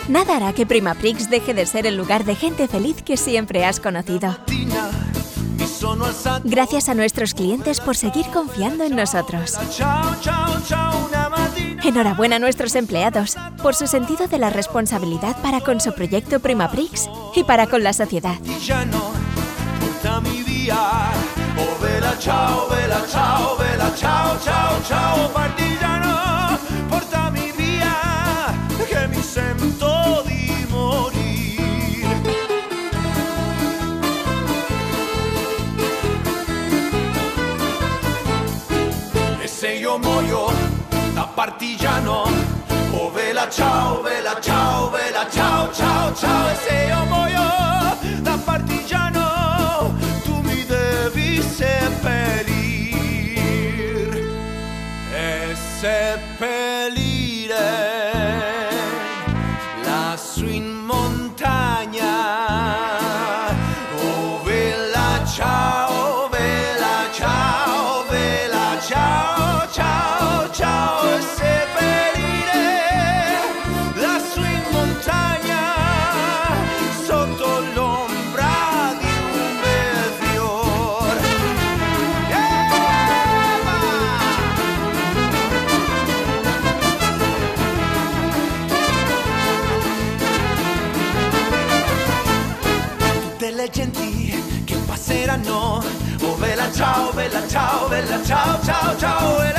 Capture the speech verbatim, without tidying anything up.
Nada hará que Primaprix deje de ser el lugar de gente feliz que siempre has conocido. Gracias a nuestros clientes por seguir confiando en nosotros. Enhorabuena a nuestros empleados por su sentido de la responsabilidad para con su proyecto Primaprix y para con la sociedad. Oh, vela, ciao, vela, ciao, vela, ciao, ciao, ciao, partigiano, portami via, che mi sento di morire. E se io muoio da partigiano, oh, vela, ciao, vela, ciao, vela, ciao, ciao, ciao, e se io muoio da partigiano, seppellir e seppellire lassù in montagna. Oh, vela, ciao, vela, ciao, vela, ciao, ciao, ciao, e seppellire lassù in montagna sotto l'ombra di un bel fiore. Tutte le genti che passeranno, oh, vela, ciao, vela, ciao, vela, ciao, ciao, ciao,